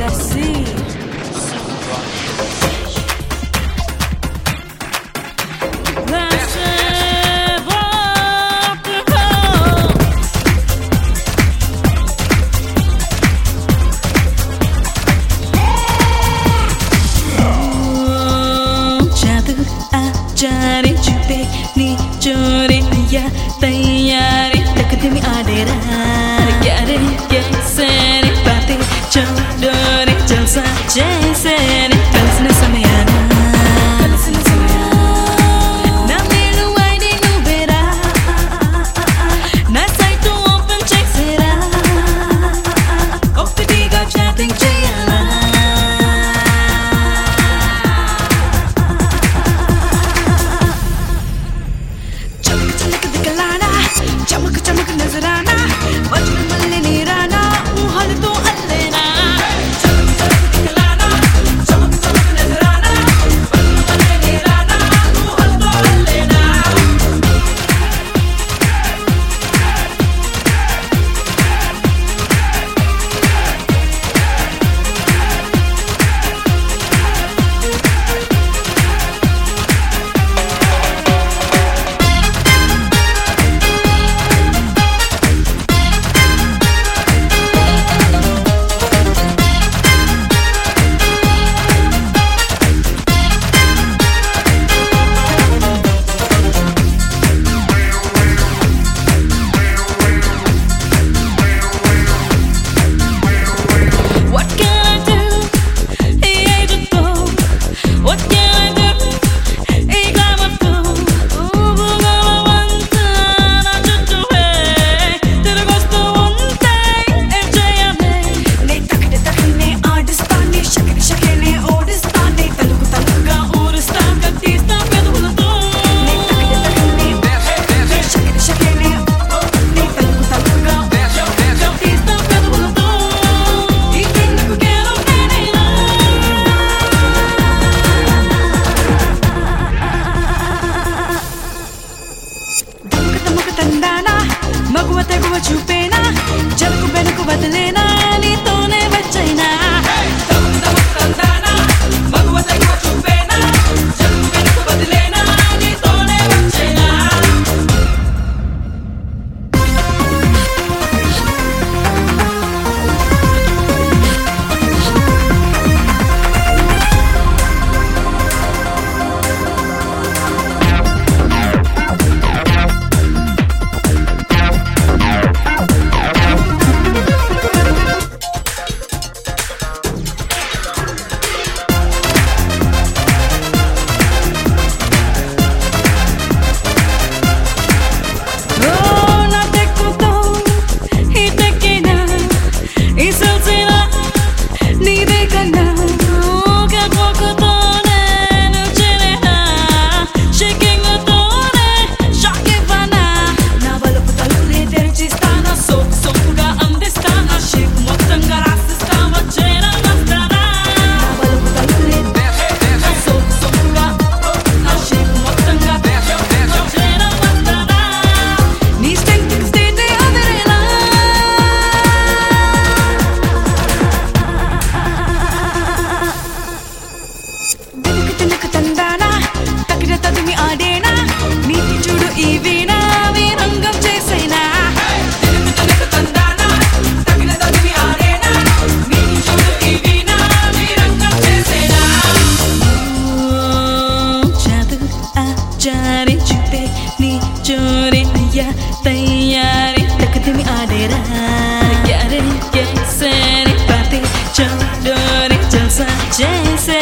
see. That's it, rock and roll. जादू आचारे चुपे नी चोरे या तैयारी तकते में आडे रार क्या रे कैसे रे बातें चोडोरे जलसा जैसे रे कलसने समय आना ना मेलू आईडी नु बेरा ना साइट ओपन चेक सेरा ఒకటిగా చాటింగ్ చేయాలా चमक चमक नजराना वजन मल्ले नीराना मुहल तो अल्लेना चमक चमक दिखलाना चमक चमक नजराना वजन मल्ले नीराना मुहल तो अल्लेना మగువ తెగువ చూపేనా జలకు బెనుకు వదిలేనా నీతోనే వచ్చైనా మగువ తెగువ చూపేనా జలకు బెనుకు వదిలేనా నీతోనే వచ్చైనా तैयारी तकते में आडे रार क्या रे कैसे रे बातें चोडोरे जलसा जैसे